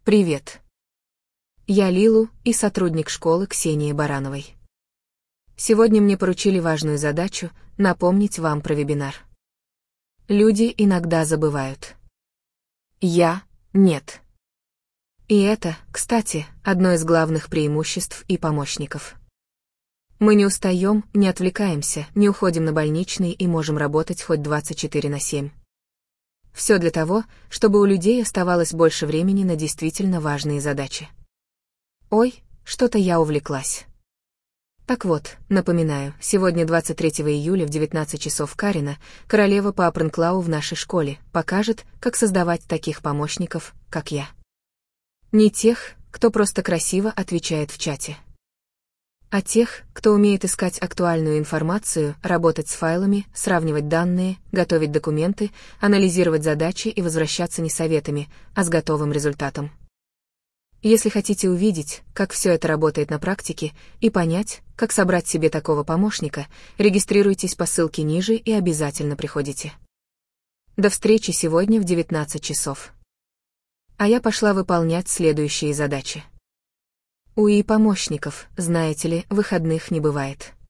Привет. Я Лилу и сотрудник школы Ксении Барановой. Сегодня мне поручили важную задачу — напомнить вам про вебинар. Люди иногда забывают. Я — нет. И это, кстати, одно из главных преимуществ и помощников. Мы не устаем, не отвлекаемся, не уходим на больничный и можем работать хоть 24/7. Все для того, чтобы у людей оставалось больше времени на действительно важные задачи. Ой, что-то я увлеклась. Так вот, напоминаю, сегодня 23 июля в 19 часов Карина, королева по Апренклау в нашей школе, покажет, как создавать таких помощников, как я. Не тех, кто просто красиво отвечает в чате, а тех, кто умеет искать актуальную информацию, работать с файлами, сравнивать данные, готовить документы, анализировать задачи и возвращаться не советами, а с готовым результатом. Если хотите увидеть, как все это работает на практике, и понять, как собрать себе такого помощника, регистрируйтесь по ссылке ниже и обязательно приходите. До встречи сегодня в 19 часов. А я пошла выполнять следующие задачи. У помощников, знаете ли, выходных не бывает.